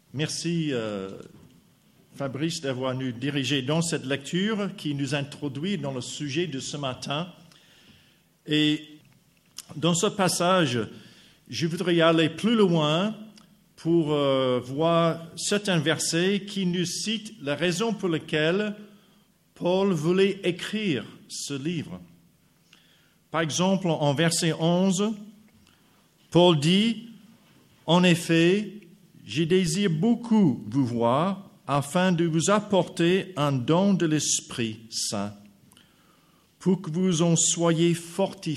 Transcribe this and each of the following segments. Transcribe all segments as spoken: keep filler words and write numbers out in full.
Merci euh, Fabrice d'avoir nous dirigé dans cette lecture qui nous introduit dans le sujet de ce matin. Et dans ce passage, je voudrais aller plus loin pour euh, voir certains versets qui nous citent la raison pour laquelle Paul voulait écrire ce livre. Par exemple, en verset onze, Paul dit « En effet, je désire beaucoup vous voir afin de vous apporter un don de l'Esprit Saint, pour que vous en soyez fortifiés. »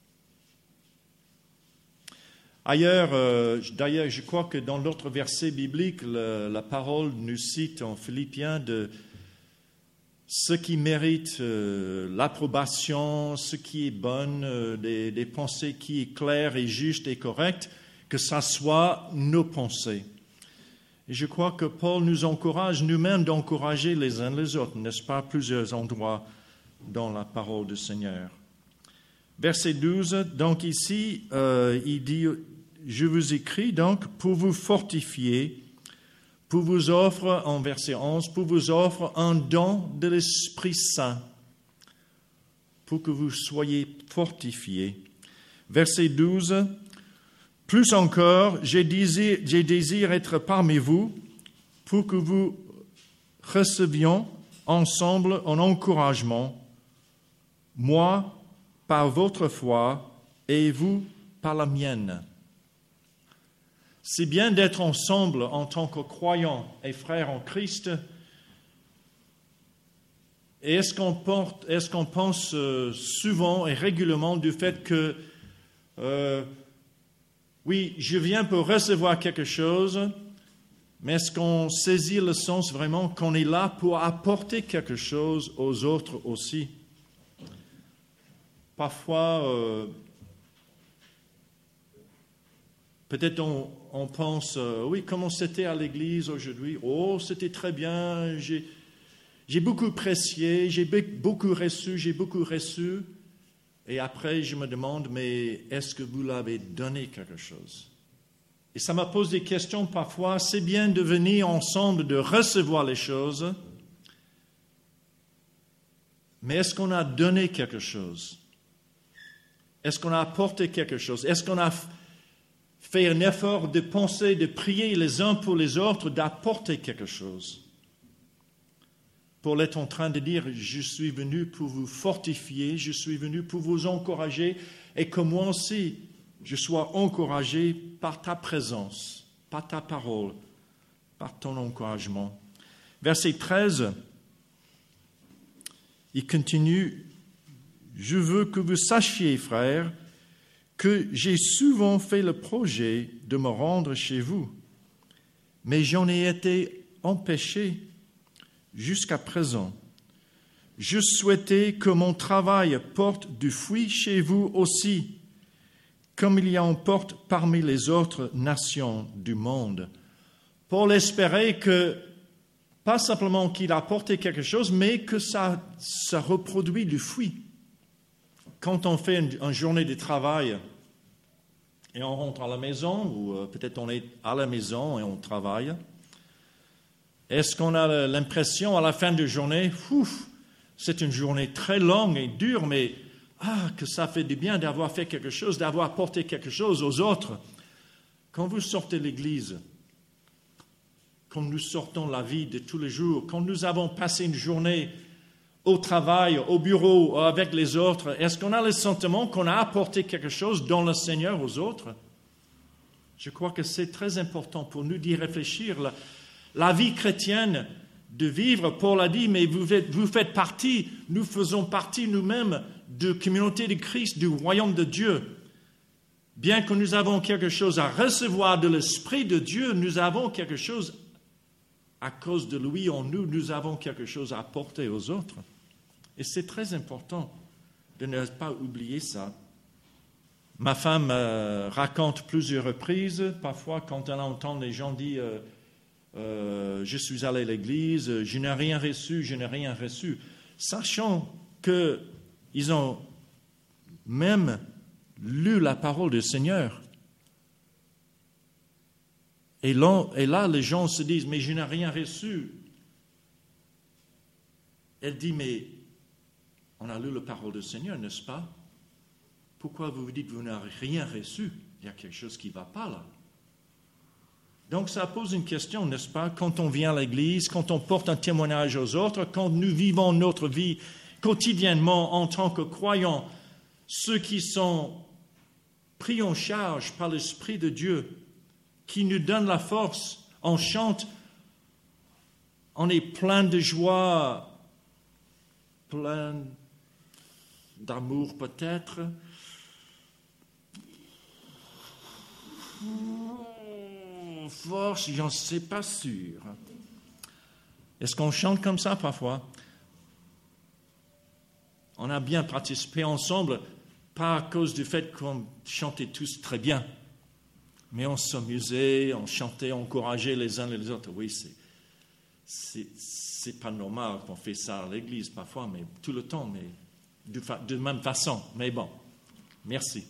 Ailleurs, euh, d'ailleurs, je crois que dans l'autre verset biblique, le, la parole nous cite en Philippiens de ce qui mérite euh, l'approbation, ce qui est bon, euh, des, des pensées qui est claires et justes et correctes, que ça soit nos pensées. Et je crois que Paul nous encourage nous-mêmes d'encourager les uns les autres, n'est-ce pas, à plusieurs endroits dans la parole du Seigneur. Verset douze, donc ici, euh, il dit « Je vous écris donc pour vous fortifier, pour vous offre, en verset onze, pour vous offre un don de l'Esprit Saint, pour que vous soyez fortifiés. » Verset douze, « Plus encore, j'ai désir, j'ai désir être parmi vous, pour que vous recevions ensemble un encouragement, moi par votre foi et vous par la mienne. » C'est bien d'être ensemble en tant que croyants et frères en Christ. Et est-ce qu'on, porte, est-ce qu'on pense souvent et régulièrement du fait que, euh, oui, je viens pour recevoir quelque chose, mais est-ce qu'on saisit le sens vraiment qu'on est là pour apporter quelque chose aux autres aussi? Parfois, euh, peut-être on, on pense, euh, oui, comment c'était à l'église aujourd'hui? Oh, c'était très bien, j'ai, j'ai beaucoup apprécié, j'ai beaucoup reçu, j'ai beaucoup reçu. Et après, je me demande, mais est-ce que vous l'avez donné quelque chose? Et ça me pose des questions parfois. C'est bien de venir ensemble, de recevoir les choses, mais est-ce qu'on a donné quelque chose? Est-ce qu'on a apporté quelque chose? Est-ce qu'on a fait un effort de penser, de prier les uns pour les autres, d'apporter quelque chose? Paul est en train de dire, je suis venu pour vous fortifier, je suis venu pour vous encourager, et que moi aussi, je sois encouragé par ta présence, par ta parole, par ton encouragement. Verset treize, il continue, « Je veux que vous sachiez, frères, que j'ai souvent fait le projet de me rendre chez vous, mais j'en ai été empêché jusqu'à présent. Je souhaitais que mon travail porte du fruit chez vous aussi, comme il y en porte parmi les autres nations du monde. » Paul espérait que, pas simplement qu'il apportait quelque chose, mais que ça, ça reproduit du fruit. Quand on fait une, une journée de travail et on rentre à la maison, ou euh, peut-être on est à la maison et on travaille, est-ce qu'on a l'impression à la fin de la journée, ouf, c'est une journée très longue et dure, mais ah, que ça fait du bien d'avoir fait quelque chose, d'avoir apporté quelque chose aux autres. Quand vous sortez de l'église, quand nous sortons la vie de tous les jours, quand nous avons passé une journée au travail, au bureau, avec les autres, est-ce qu'on a le sentiment qu'on a apporté quelque chose dans le Seigneur aux autres? Je crois que c'est très important pour nous d'y réfléchir. La, la vie chrétienne, de vivre, Paul a dit, mais vous faites, vous faites partie, nous faisons partie nous-mêmes de la communauté de Christ, du royaume de Dieu. Bien que nous avons quelque chose à recevoir de l'Esprit de Dieu, nous avons quelque chose, à cause de lui en nous, nous avons quelque chose à apporter aux autres. Et c'est très important de ne pas oublier ça. Ma femme euh, raconte plusieurs reprises, parfois quand elle entend les gens dire euh, euh, « je suis allé à l'église, je n'ai rien reçu, je n'ai rien reçu », sachant qu'ils ont même lu la parole du Seigneur. Et là, et là, les gens se disent, mais je n'ai rien reçu. Elle dit, mais on a lu la parole du Seigneur, n'est-ce pas? Pourquoi vous vous dites que vous n'avez rien reçu? Il y a quelque chose qui ne va pas là. Donc ça pose une question, n'est-ce pas? Quand on vient à l'Église, quand on porte un témoignage aux autres, quand nous vivons notre vie quotidiennement en tant que croyants, ceux qui sont pris en charge par l'Esprit de Dieu, qui nous donne la force, on chante, on est plein de joie, plein d'amour peut-être. Force, j'en sais pas sûr. Est-ce qu'on chante comme ça parfois? On a bien participé ensemble, pas à cause du fait qu'on chantait tous très bien, mais on s'amusait, on chantait, on encourageait les uns les autres. Oui, c'est, c'est, c'est pas normal qu'on fait ça à l'église parfois, mais tout le temps, mais de, fa- de même façon. Mais bon, merci.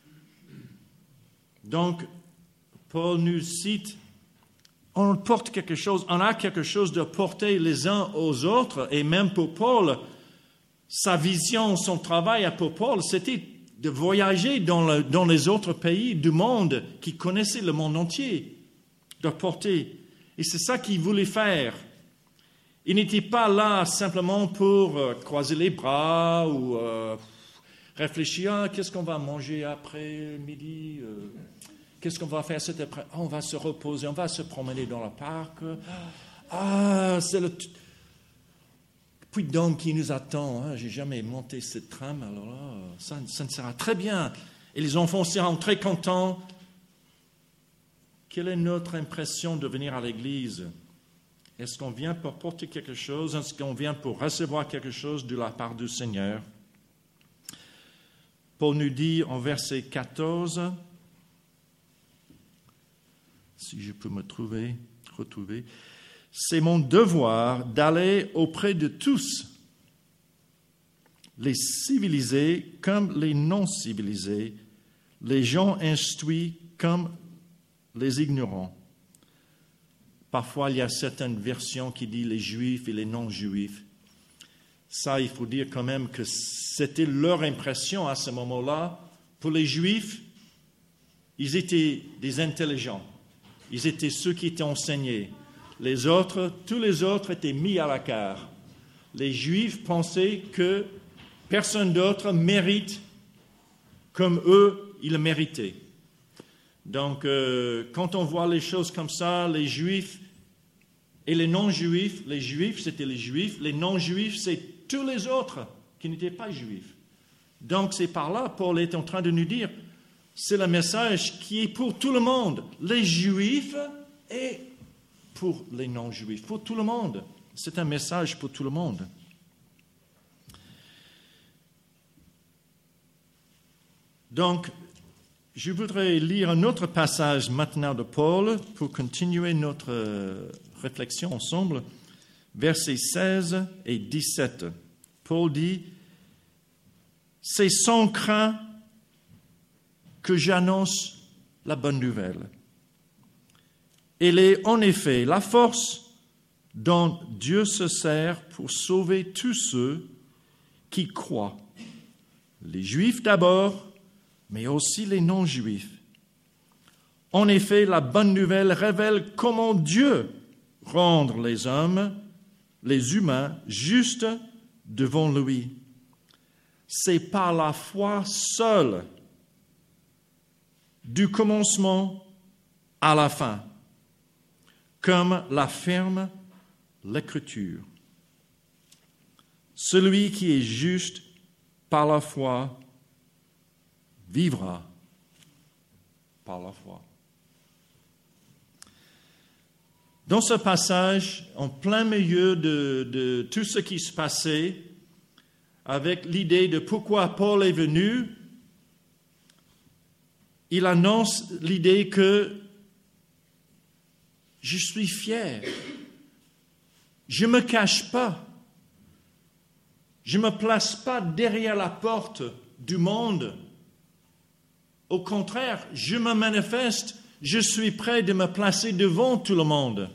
Donc, Paul nous cite, on porte quelque chose, on a quelque chose de porter les uns aux autres, et même pour Paul, sa vision, son travail pour Paul, c'était de voyager dans, le, dans les autres pays du monde qui connaissaient le monde entier, de porter. Et c'est ça qu'il voulait faire. Il n'était pas là simplement pour euh, croiser les bras ou euh, réfléchir, ah, qu'est-ce qu'on va manger après midi euh, Qu'est-ce qu'on va faire cet après-midi? Oh, on va se reposer, on va se promener dans le parc. Ah, c'est le... Puis donc, qui nous attend? Hein? Je n'ai jamais monté cette tram, alors là, ça, ça ne sera très bien. Et les enfants seront très contents. Quelle est notre impression de venir à l'église? Est-ce qu'on vient pour porter quelque chose? Est-ce qu'on vient pour recevoir quelque chose de la part du Seigneur? Paul nous dit en verset quatorze... si je peux me trouver, retrouver, c'est mon devoir d'aller auprès de tous, les civilisés comme les non-civilisés, les gens instruits comme les ignorants. Parfois, il y a certaines versions qui disent les juifs et les non-juifs. Ça, il faut dire quand même que c'était leur impression à ce moment-là. Pour les juifs, ils étaient des intelligents. Ils étaient ceux qui étaient enseignés. Les autres, tous les autres étaient mis à l'écart. Les Juifs pensaient que personne d'autre mérite comme eux, ils le méritaient. Donc, euh, quand on voit les choses comme ça, les Juifs et les non-Juifs, les Juifs, c'était les Juifs, les non-Juifs, c'est tous les autres qui n'étaient pas Juifs. Donc, c'est par là, Paul est en train de nous dire, c'est le message qui est pour tout le monde, les Juifs et pour les non-Juifs, pour tout le monde. C'est un message pour tout le monde. Donc, je voudrais lire un autre passage maintenant de Paul pour continuer notre réflexion ensemble. Versets seize et dix-sept. Paul dit, « C'est sans crainte que j'annonce la bonne nouvelle. Elle est en effet la force dont Dieu se sert pour sauver tous ceux qui croient, les Juifs d'abord, mais aussi les non-Juifs. En effet, la bonne nouvelle révèle comment Dieu rend les hommes, les humains, justes devant lui. C'est par la foi seule, du commencement à la fin, comme l'affirme l'Écriture. Celui qui est juste par la foi vivra par la foi. Dans ce passage, en plein milieu de, de tout ce qui se passait, avec l'idée de pourquoi Paul est venu, il annonce l'idée que je suis fier, je ne me cache pas, je ne me place pas derrière la porte du monde. Au contraire, je me manifeste, je suis prêt de me placer devant tout le monde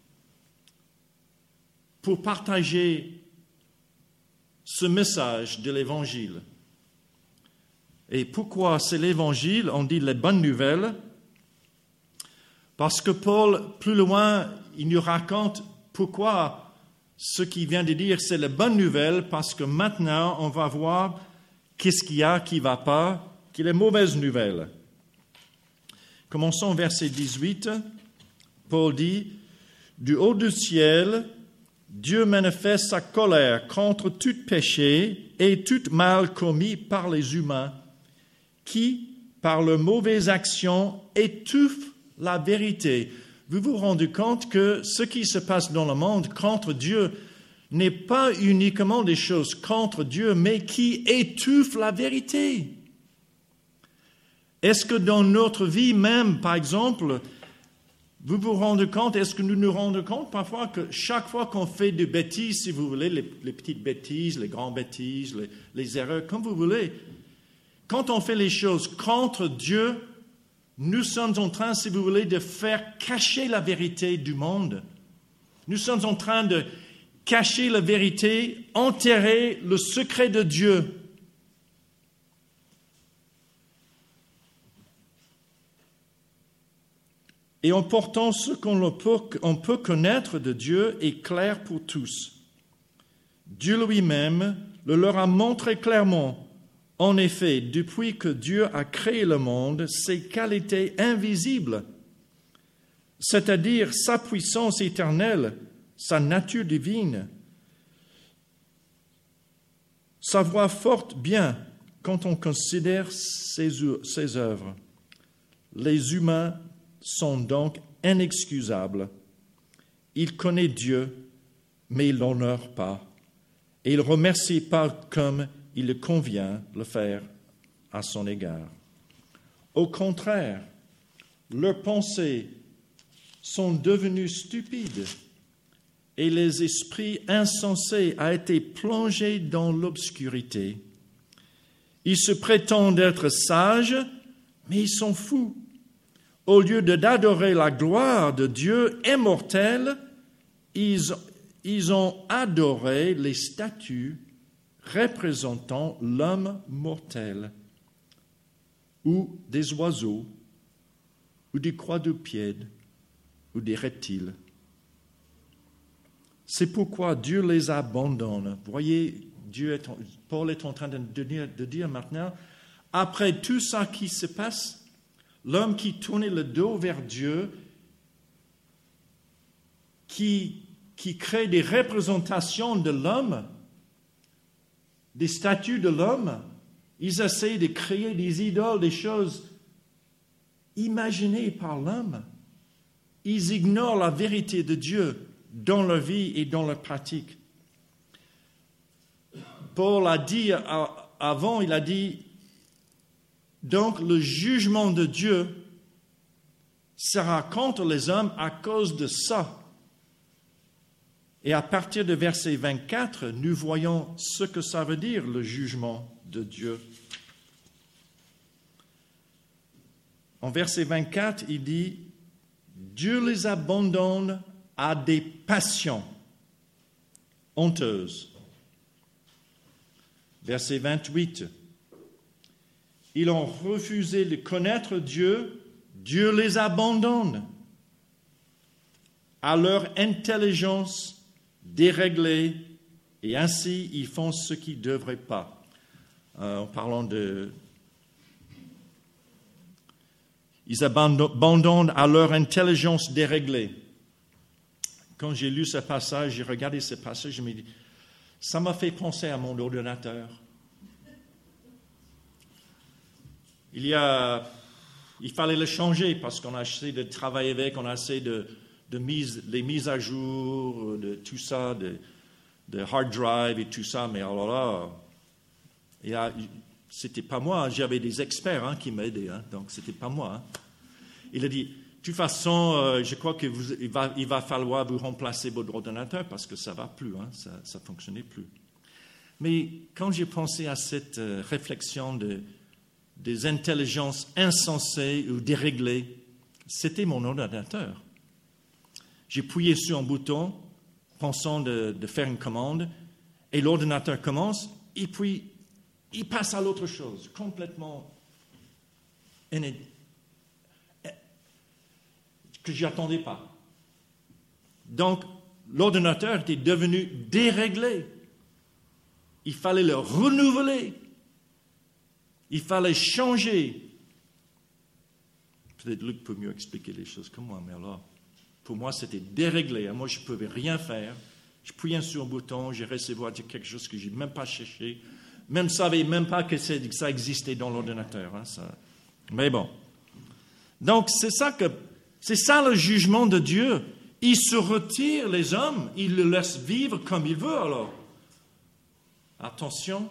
pour partager ce message de l'Évangile. Et pourquoi c'est l'Évangile? On dit les bonnes nouvelles. Parce que Paul, plus loin, il nous raconte pourquoi ce qu'il vient de dire, c'est la bonne nouvelle, parce que maintenant, on va voir qu'est-ce qu'il y a qui ne va pas, qui est la mauvaise nouvelle. Commençons verset dix-huit. Paul dit, « Du haut du ciel, Dieu manifeste sa colère contre tout péché et tout mal commis par les humains, qui, par leurs mauvaises actions, étouffent la vérité. » Vous vous rendez compte que ce qui se passe dans le monde contre Dieu n'est pas uniquement des choses contre Dieu, mais qui étouffent la vérité. Est-ce que dans notre vie même, par exemple, vous vous rendez compte, est-ce que nous nous rendons compte parfois que chaque fois qu'on fait des bêtises, si vous voulez, les, les petites bêtises, les grandes bêtises, les, les erreurs, comme vous voulez, quand on fait les choses contre Dieu, nous sommes en train, si vous voulez, de faire cacher la vérité du monde. Nous sommes en train de cacher la vérité, enterrer le secret de Dieu. Et en portant ce qu'on peut, on peut connaître de Dieu est clair pour tous. Dieu lui-même le leur a montré clairement. En effet, depuis que Dieu a créé le monde, ses qualités invisibles, c'est-à-dire sa puissance éternelle, sa nature divine, sa voix forte bien quand on considère ses, ses œuvres. Les humains sont donc inexcusables. Ils connaissent Dieu, mais ils ne l'honorent pas. Et ils ne remercient pas comme il le convient de le faire à son égard. Au contraire, leurs pensées sont devenues stupides et les esprits insensés ont été plongés dans l'obscurité. Ils se prétendent être sages, mais ils sont fous. Au lieu d'adorer la gloire de Dieu immortel, ils, ils ont adoré les statues représentant l'homme mortel, ou des oiseaux, ou des quadrupèdes, ou des reptiles. C'est pourquoi Dieu les abandonne. Vous voyez, Dieu est, Paul est en train de dire, de dire maintenant, après tout ça qui se passe, l'homme qui tournait le dos vers Dieu, qui, qui crée des représentations de l'homme, des statues de l'homme, ils essaient de créer des idoles, des choses imaginées par l'homme. Ils ignorent la vérité de Dieu dans leur vie et dans leur pratique. Paul a dit avant, il a dit, donc le jugement de Dieu sera contre les hommes à cause de ça. Et à partir de verset vingt-quatre, nous voyons ce que ça veut dire, le jugement de Dieu. En verset vingt-quatre, il dit, Dieu les abandonne à des passions honteuses. Verset vingt-huit, ils ont refusé de connaître Dieu, Dieu les abandonne à leur intelligence déréglés, et ainsi ils font ce qu'ils ne devraient pas. Euh, en parlant de... Ils abandonnent à leur intelligence déréglée. Quand j'ai lu ce passage, j'ai regardé ce passage, je me dis, ça m'a fait penser à mon ordinateur. Il y a... Il fallait le changer parce qu'on a essayé de travailler avec, on a essayé de... de mise, les mises à jour, de tout ça, de, de hard drive et tout ça, mais alors là, il y a, c'était pas moi, j'avais des experts hein, qui m'aidaient, hein, donc c'était pas moi. Hein. Il a dit, de toute façon, euh, je crois qu'il va, il va falloir vous remplacer votre ordinateur parce que ça ne va plus, hein, ça ne fonctionnait plus. Mais quand j'ai pensé à cette euh, réflexion de, des intelligences insensées ou déréglées, c'était mon ordinateur. J'ai appuyé sur un bouton, pensant de, de faire une commande, et l'ordinateur commence, et puis il passe à l'autre chose, complètement inédit, que je n'attendais pas. Donc, l'ordinateur était devenu déréglé. Il fallait le renouveler. Il fallait changer. Peut-être Luc peut mieux expliquer les choses que moi, mais alors, pour moi, c'était déréglé. Moi, je ne pouvais rien faire. Je appuyais sur un bouton, j'ai recevoir quelque chose que je n'ai même pas cherché. Même ne savais même pas que ça existait dans l'ordinateur. Hein, ça. Mais bon. Donc, c'est ça que, c'est ça le jugement de Dieu. Il se retire les hommes, il les laisse vivre comme il veut alors. Attention.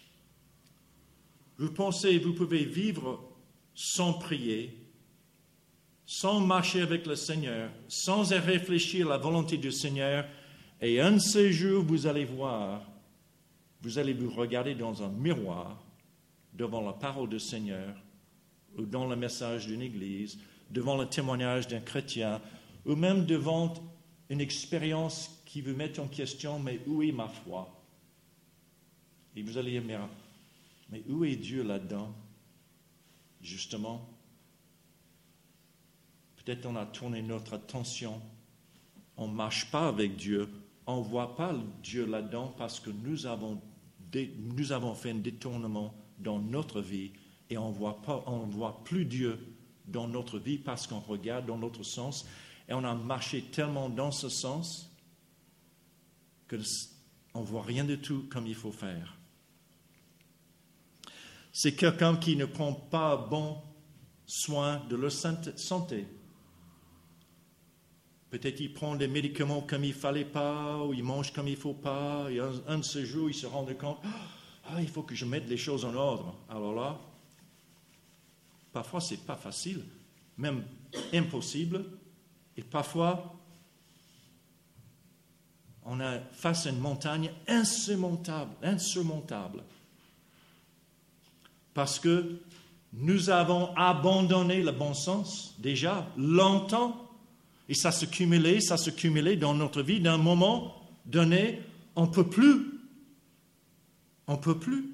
Vous pensez, vous pouvez vivre sans prier, sans marcher avec le Seigneur, sans réfléchir à la volonté du Seigneur, et un de ces jours, vous allez voir, vous allez vous regarder dans un miroir, devant la parole du Seigneur, ou dans le message d'une église, devant le témoignage d'un chrétien, ou même devant une expérience qui vous met en question, mais où est ma foi? Et vous allez dire, mais où est Dieu là-dedans? Justement, peut-être on a tourné notre attention, on ne marche pas avec Dieu, on ne voit pas Dieu là-dedans parce que nous avons, dé, nous avons fait un détournement dans notre vie et on voit pas, on ne voit plus Dieu dans notre vie parce qu'on regarde dans notre sens et on a marché tellement dans ce sens qu'on ne voit rien du tout comme il faut faire. C'est quelqu'un qui ne prend pas bon soin de leur santé. Peut-être il prend des médicaments comme il ne fallait pas, ou il mange comme il ne faut pas, et un, un de ces jours, il se rend compte, ah, il faut que je mette les choses en ordre. Alors là, parfois, ce n'est pas facile, même impossible, et parfois, on a face à une montagne insurmontable, insurmontable. Parce que nous avons abandonné le bon sens, déjà, longtemps. Et ça se cumulait, ça se cumulait dans notre vie. D'un moment donné, on ne peut plus. On ne peut plus.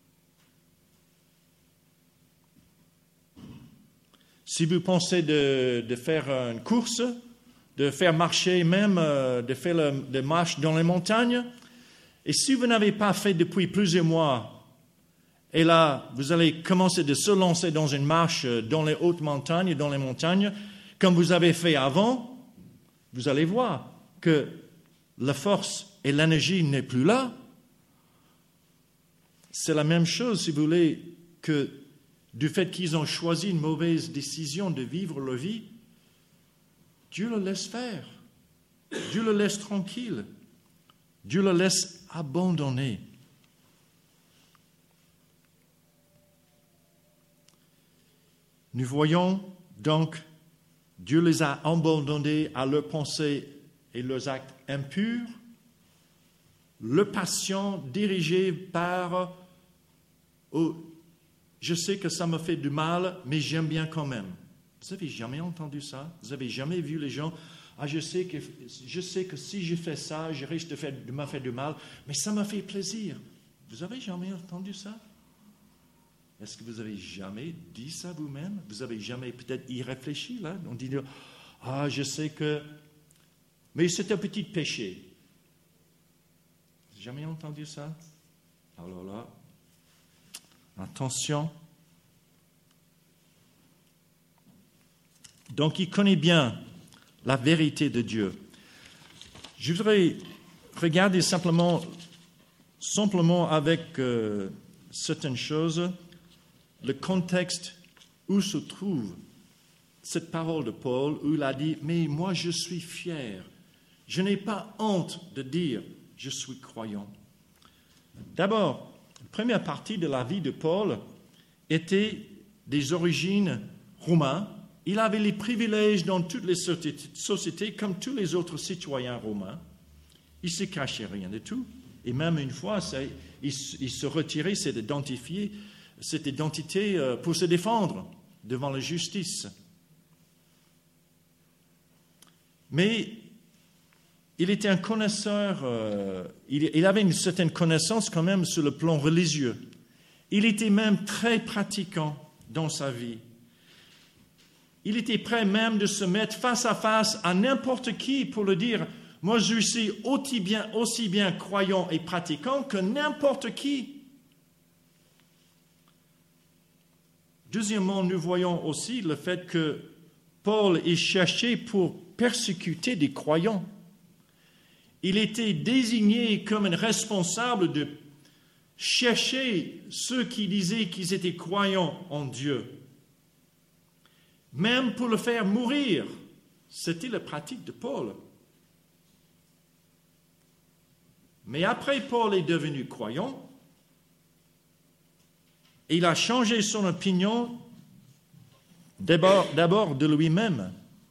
Si vous pensez de, de faire une course, de faire marcher même, de faire des marches dans les montagnes, et si vous n'avez pas fait depuis plusieurs mois, et là, vous allez commencer de se lancer dans une marche dans les hautes montagnes, dans les montagnes, comme vous avez fait avant, vous allez voir que la force et l'énergie n'est plus là. C'est la même chose, si vous voulez, que du fait qu'ils ont choisi une mauvaise décision de vivre leur vie, Dieu le laisse faire. Dieu le laisse tranquille. Dieu le laisse abandonner. Nous voyons donc Dieu les a abandonnés à leurs pensées et leurs actes impurs, leurs passions dirigées par oh, je sais que ça me fait du mal, mais j'aime bien quand même. Vous n'avez jamais entendu ça? Vous n'avez jamais vu les gens? Ah, je sais que, je sais que si je fais ça, je risque de, faire, de me faire du mal, mais ça me fait plaisir. Vous n'avez jamais entendu ça? Est-ce que vous avez jamais dit ça vous-même? Vous avez jamais peut-être y réfléchi là? On dit, ah, je sais que... Mais c'est un petit péché. Vous n'avez jamais entendu ça? Alors là, attention. Donc, il connaît bien la vérité de Dieu. Je voudrais regarder simplement, simplement avec euh, certaines choses, le contexte où se trouve cette parole de Paul, où il a dit, mais moi je suis fier, je n'ai pas honte de dire, je suis croyant. D'abord, la première partie de la vie de Paul était des origines romaines. Il avait les privilèges dans toutes les sociétés, comme tous les autres citoyens romains. Il ne se cachait rien du tout. Et même une fois, ça, il, il se retirait, s'est identifié, cette identité pour se défendre devant la justice. Mais il était un connaisseur, euh, il, il avait une certaine connaissance quand même sur le plan religieux. Il était même très pratiquant dans sa vie. Il était prêt même de se mettre face à face à n'importe qui pour le dire « Moi, je suis aussi bien, aussi bien croyant et pratiquant que n'importe qui. » Deuxièmement, nous voyons aussi le fait que Paul est cherché pour persécuter des croyants. Il était désigné comme un responsable de chercher ceux qui disaient qu'ils étaient croyants en Dieu. Même pour le faire mourir, c'était la pratique de Paul. Mais après, Paul est devenu croyant. Et il a changé son opinion d'abord, d'abord de lui-même.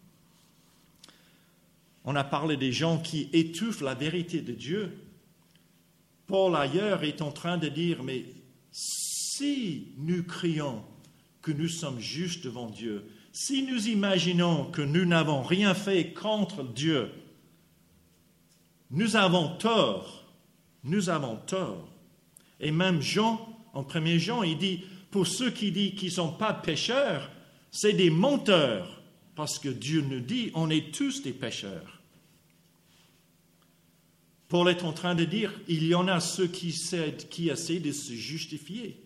On a parlé des gens qui étouffent la vérité de Dieu. Paul, ailleurs, est en train de dire, mais si nous crions que nous sommes justes devant Dieu, si nous imaginons que nous n'avons rien fait contre Dieu, nous avons tort. Nous avons tort. Et même Jean, en premier Jean, il dit, pour ceux qui disent qu'ils ne sont pas pécheurs, c'est des menteurs, parce que Dieu nous dit, on est tous des pécheurs. Paul est en train de dire, il y en a ceux qui essaient, qui essaient de se justifier.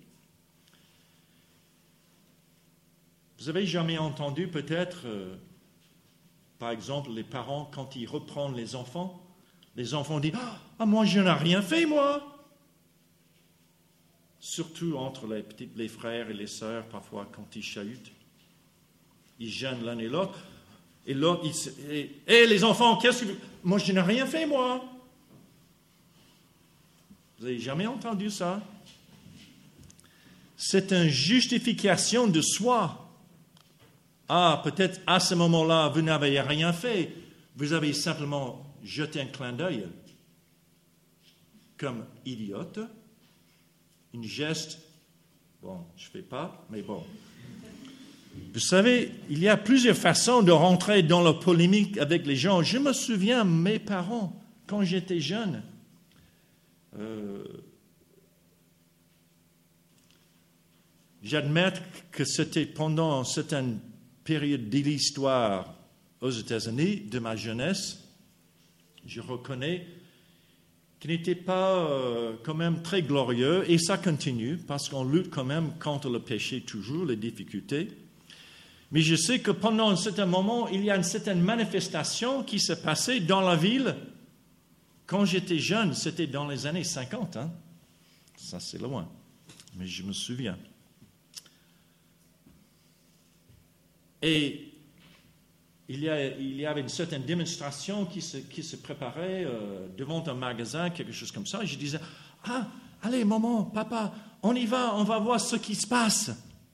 Vous avez jamais entendu peut-être, euh, par exemple, les parents, quand ils reprennent les enfants, les enfants disent « Ah, moi, je n'ai rien fait, moi !» Surtout entre les, petits, les frères et les sœurs, parfois, quand ils chahutent. Ils gênent l'un et l'autre. Et l'autre, il et, et les enfants, qu'est-ce que... Moi, je n'ai rien fait, moi !» Vous n'avez jamais entendu ça? C'est une justification de soi. Ah, peut-être à ce moment-là, vous n'avez rien fait. Vous avez simplement jeté un clin d'œil comme idiote, une geste. Bon, je ne fais pas, mais bon. Vous savez, il y a plusieurs façons de rentrer dans la polémique avec les gens. Je me souviens, mes parents, quand j'étais jeune, Euh, j'admets que c'était pendant certaines périodes de l'histoire aux États-Unis, de ma jeunesse, je reconnais qu'il n'était pas euh, quand même très glorieux, et ça continue, parce qu'on lutte quand même contre le péché toujours, les difficultés. Mais je sais que pendant un certain moment, il y a une certaine manifestation qui s'est passée dans la ville. Quand j'étais jeune, c'était dans les années cinquante, hein? Ça c'est loin, mais je me souviens. Et il y, a, il y avait une certaine démonstration qui se, qui se préparait euh, devant un magasin, quelque chose comme ça. Et je disais, ah, allez maman, papa, on y va, on va voir ce qui se passe.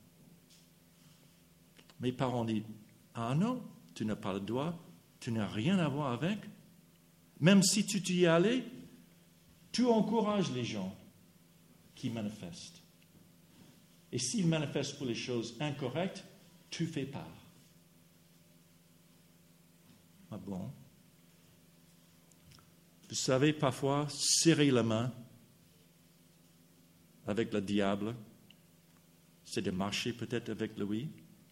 Mes parents disent, ah non, tu n'as pas le droit, tu n'as rien à voir avec. Même si tu t'y es allé, tu encourages les gens qui manifestent. Et s'ils manifestent pour les choses incorrectes, tu fais part. Ah bon? Vous savez, parfois, serrer la main avec le diable, c'est de marcher peut-être avec lui.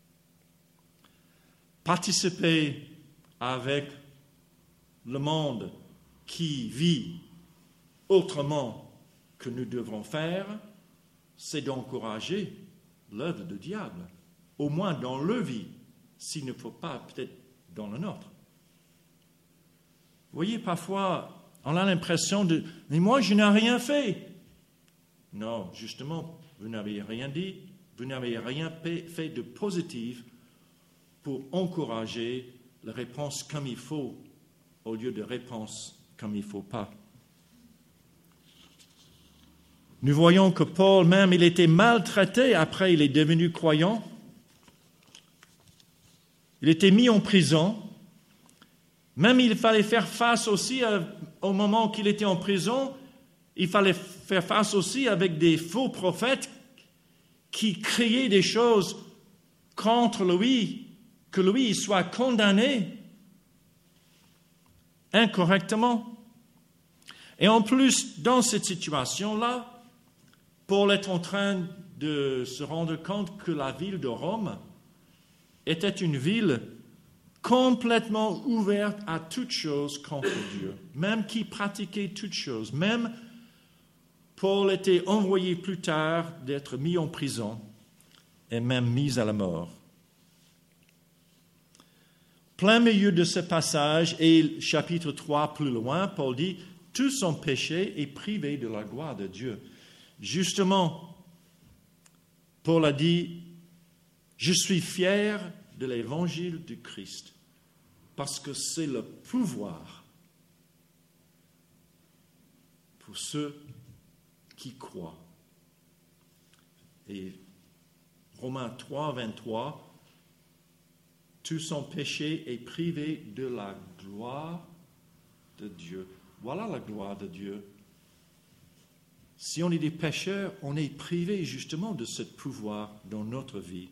Participer avec le monde qui vit autrement que nous devrons faire, c'est d'encourager l'œuvre du diable, au moins dans leur vie, s'il ne faut pas peut-être dans le nôtre. Vous voyez, parfois, on a l'impression de « mais moi, je n'ai rien fait ». Non, justement, vous n'avez rien dit, vous n'avez rien fait de positif pour encourager la réponse comme il faut, au lieu de réponse comme il ne faut pas. Nous voyons que Paul, même, il était maltraité après il est devenu croyant. Il était mis en prison. Même il fallait faire face aussi, à, au moment qu'il était en prison, il fallait faire face aussi avec des faux prophètes qui criaient des choses contre lui, que lui soit condamné. incorrectement. Et en plus, dans cette situation-là, Paul est en train de se rendre compte que la ville de Rome était une ville complètement ouverte à toutes choses contre Dieu, même qui pratiquait toutes choses. Même Paul était envoyé plus tard d'être mis en prison et même mis à la mort. Plein milieu de ce passage, et chapitre trois plus loin, Paul dit « Tous ont péché et privés de la gloire de Dieu ». Justement, Paul a dit « Je suis fier de l'évangile du Christ parce que c'est le pouvoir pour ceux qui croient. » Et Romains trois, vingt-trois, « Tous ont péché et privés de la gloire de Dieu. » Voilà la gloire de Dieu. Si on est des pécheurs, on est privé justement de ce pouvoir dans notre vie.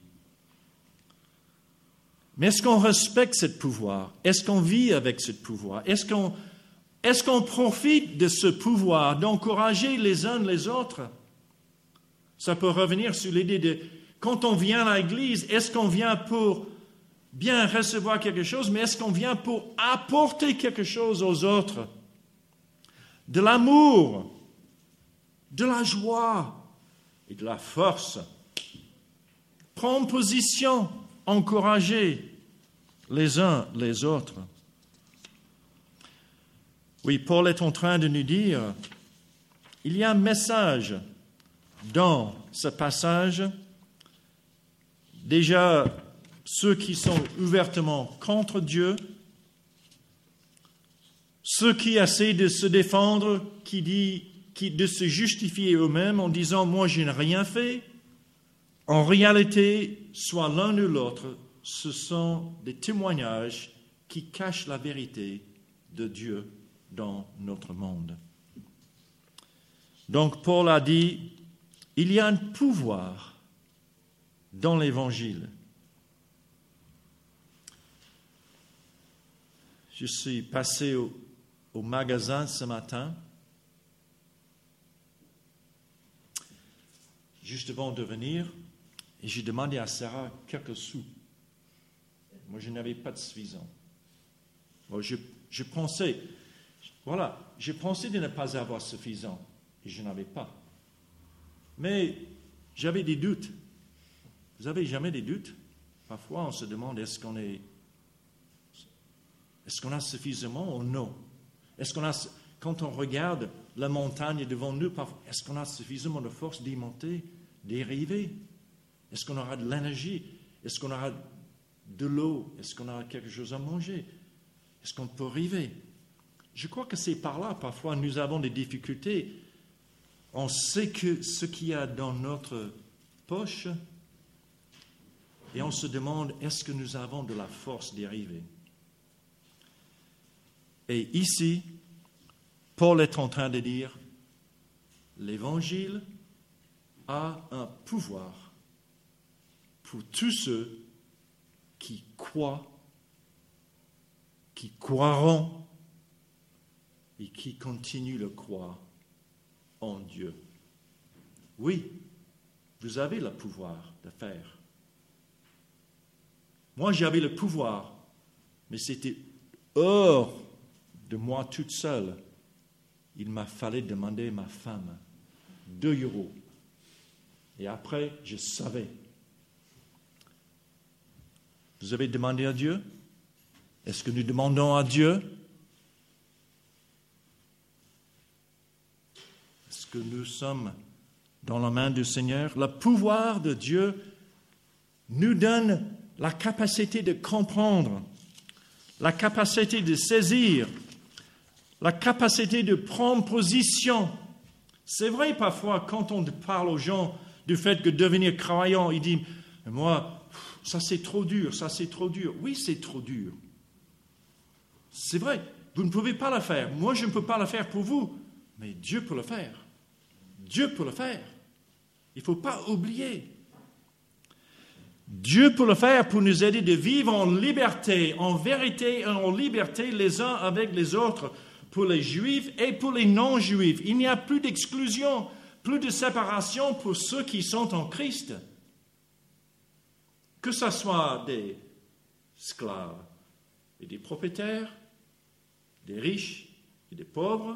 Mais est-ce qu'on respecte ce pouvoir? Est-ce qu'on vit avec ce pouvoir? Est-ce qu'on, est-ce qu'on profite de ce pouvoir d'encourager les uns les autres? Ça peut revenir sur l'idée de, quand on vient à l'église, est-ce qu'on vient pour bien recevoir quelque chose, mais est-ce qu'on vient pour apporter quelque chose aux autres? De l'amour, de la joie et de la force. Prendre position, encourager les uns les autres. Oui, Paul est en train de nous dire, il y a un message dans ce passage. Déjà, ceux qui sont ouvertement contre Dieu, ceux qui essaient de se défendre, qui disent Qui, de se justifier eux-mêmes en disant « moi je n'ai rien fait », en réalité, soit l'un ou l'autre, ce sont des témoignages qui cachent la vérité de Dieu dans notre monde. Donc Paul a dit, il y a un pouvoir dans l'Évangile. Je suis passé au, au magasin ce matin, juste avant de venir, et j'ai demandé à Sarah quelques sous. Moi, je n'avais pas de suffisant. Bon, je, je pensais, voilà, je pensais de ne pas avoir suffisant, et je n'avais pas. Mais j'avais des doutes. Vous avez jamais des doutes? Parfois, on se demande, est-ce qu'on est, est-ce qu'on a suffisamment ou non? Est-ce qu'on a, quand on regarde la montagne devant nous, est-ce qu'on a suffisamment de force d'y monter, d'y arriver? Est-ce qu'on aura de l'énergie? Est-ce qu'on aura de l'eau? Est-ce qu'on aura quelque chose à manger? Est-ce qu'on peut arriver? Je crois que c'est par là, parfois, nous avons des difficultés. On sait que ce qu'il y a dans notre poche et on se demande, est-ce que nous avons de la force d'y arriver? Et ici, Paul est en train de dire, l'Évangile a un pouvoir pour tous ceux qui croient, qui croiront et qui continuent de croire en Dieu. Oui, vous avez le pouvoir de faire. Moi, j'avais le pouvoir, mais c'était hors de moi toute seule. Il m'a fallu demander à ma femme deux euros. Et après, je savais. Vous avez demandé à Dieu? Est-ce que nous demandons à Dieu? Est-ce que nous sommes dans la main du Seigneur? Le pouvoir de Dieu nous donne la capacité de comprendre, la capacité de saisir, la capacité de prendre position. C'est vrai parfois quand on parle aux gens du fait que devenir croyant, ils disent « moi, ça c'est trop dur, ça c'est trop dur ». Oui, c'est trop dur. C'est vrai, vous ne pouvez pas le faire. Moi, je ne peux pas le faire pour vous, mais Dieu peut le faire. Dieu peut le faire. Il ne faut pas oublier. Dieu peut le faire pour nous aider de vivre en liberté, en vérité et en liberté les uns avec les autres, pour les Juifs et pour les non-Juifs. Il n'y a plus d'exclusion, plus de séparation pour ceux qui sont en Christ. Que ce soit des esclaves et des propriétaires, des riches et des pauvres,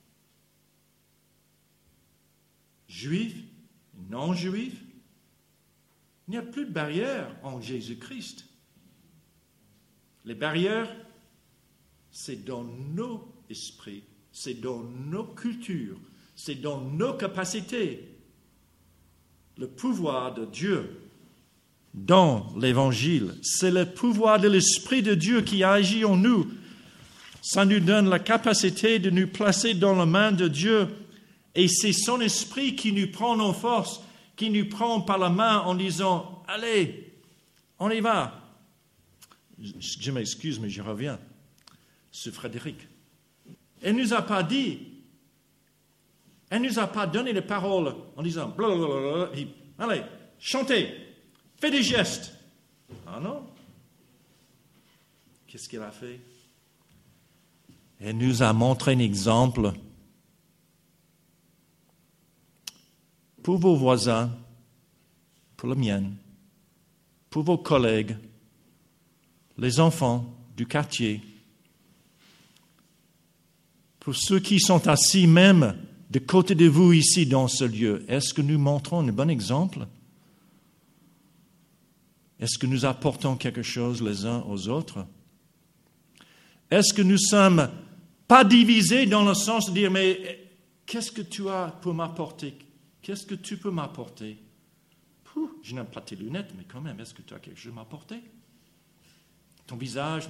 juifs et non-juifs, il n'y a plus de barrières en Jésus-Christ. Les barrières, c'est dans nos esprits, c'est dans nos cultures, c'est dans nos capacités. Le pouvoir de Dieu dans l'Évangile, c'est le pouvoir de l'Esprit de Dieu qui agit en nous. Ça nous donne la capacité de nous placer dans la main de Dieu. Et c'est son Esprit qui nous prend en force, qui nous prend par la main en disant « Allez, on y va ». Je m'excuse, mais je reviens sur Frédéric. Elle ne nous a pas dit, elle ne nous a pas donné les paroles en disant « Blablabla, allez, chantez, fais des gestes ». Ah non. Qu'est-ce qu'elle a fait? Elle nous a montré un exemple pour vos voisins, pour le mien, pour vos collègues, les enfants du quartier, pour ceux qui sont assis même de côté de vous ici dans ce lieu. Est-ce que nous montrons un bon exemple? Est-ce que nous apportons quelque chose les uns aux autres? Est-ce que nous ne sommes pas divisés dans le sens de dire, mais qu'est-ce que tu as pour m'apporter? Qu'est-ce que tu peux m'apporter? Pouh, je n'aime pas tes lunettes, mais quand même, est-ce que tu as quelque chose à m'apporter? Ton visage?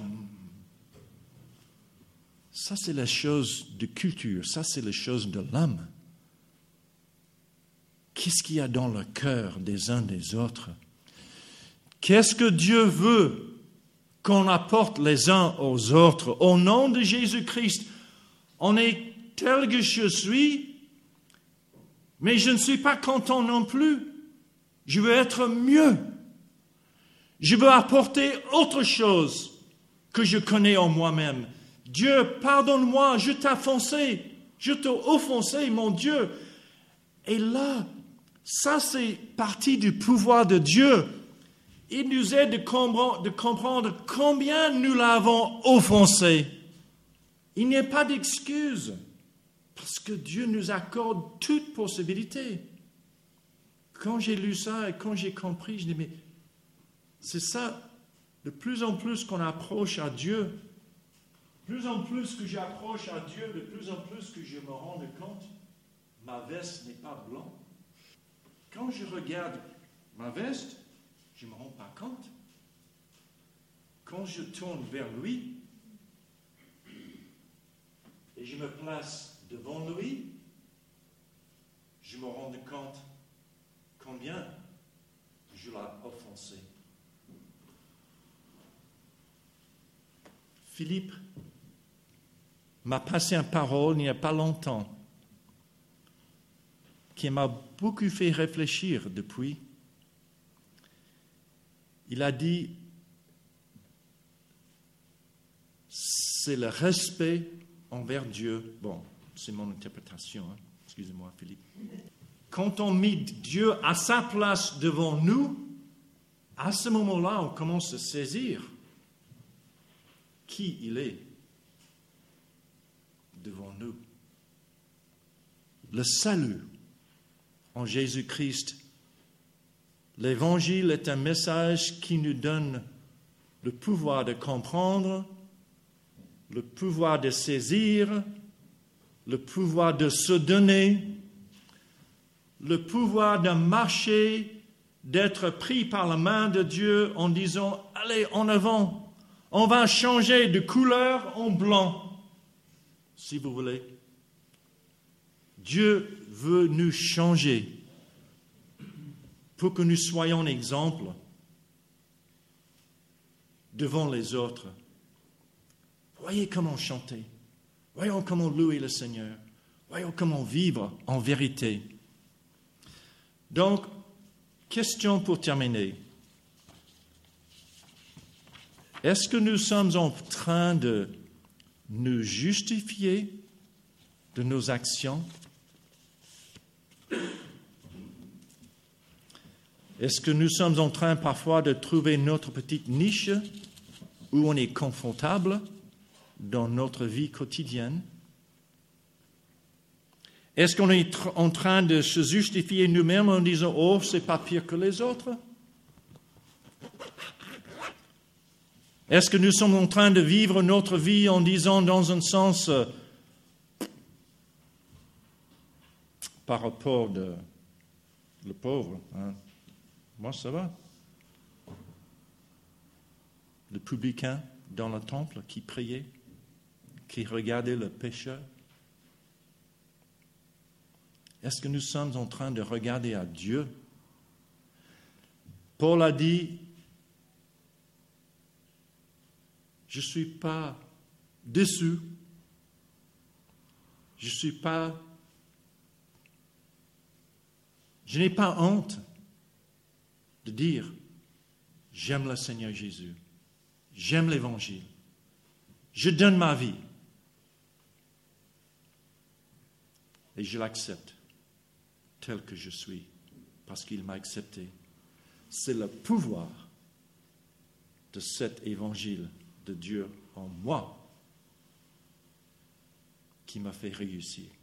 Ça, c'est les choses de culture. Ça, c'est les choses de l'âme. Qu'est-ce qu'il y a dans le cœur des uns des autres? Qu'est-ce que Dieu veut qu'on apporte les uns aux autres? Au nom de Jésus-Christ, on est tel que je suis, mais je ne suis pas content non plus. Je veux être mieux. Je veux apporter autre chose que je connais en moi-même. Dieu, pardonne-moi, je t'ai offensé. Je t'ai offensé, mon Dieu. Et là, ça c'est partie du pouvoir de Dieu. Il nous aide de comprendre, de comprendre combien nous l'avons offensé. Il n'y a pas d'excuse. Parce que Dieu nous accorde toute possibilité. Quand j'ai lu ça et quand j'ai compris, je dis, mais c'est ça, de plus en plus qu'on approche à Dieu, de plus en plus que j'approche à Dieu, de plus en plus que je me rends compte, ma veste n'est pas blanche. Quand je regarde ma veste, je ne me rends pas compte. Quand je tourne vers lui et je me place devant lui, je me rends compte combien je l'ai offensé. Philippe m'a passé une parole il n'y a pas longtemps qui m'a beaucoup fait réfléchir depuis. Il a dit, c'est le respect envers Dieu. Bon, c'est mon interprétation, hein. Excusez-moi, Philippe. Quand on met Dieu à sa place devant nous, à ce moment-là, on commence à saisir qui il est devant nous. Le salut en Jésus-Christ, l'Évangile est un message qui nous donne le pouvoir de comprendre, le pouvoir de saisir, le pouvoir de se donner, le pouvoir de marcher, d'être pris par la main de Dieu en disant « Allez, en avant, on va changer de couleur en blanc, si vous voulez. » Dieu veut nous changer pour que nous soyons un exemple devant les autres. Voyez comment chanter. Voyons comment louer le Seigneur. Voyons comment vivre en vérité. Donc, question pour terminer. Est-ce que nous sommes en train de nous justifier de nos actions? Est-ce que nous sommes en train parfois de trouver notre petite niche où on est confortable dans notre vie quotidienne? Est-ce qu'on est en train de se justifier nous-mêmes en disant « Oh, c'est pas pire que les autres » ? Est-ce que nous sommes en train de vivre notre vie en disant dans un sens euh, par rapport de le pauvre, hein, moi ça va. Le publicain dans le temple qui priait, qui regardait le pécheur. Est-ce que nous sommes en train de regarder à Dieu? Paul a dit, je ne suis pas déçu, je ne suis pas, je n'ai pas honte de dire, j'aime le Seigneur Jésus, j'aime l'Évangile, je donne ma vie et je l'accepte tel que je suis parce qu'il m'a accepté. C'est le pouvoir de cet Évangile de Dieu en moi qui m'a fait réussir.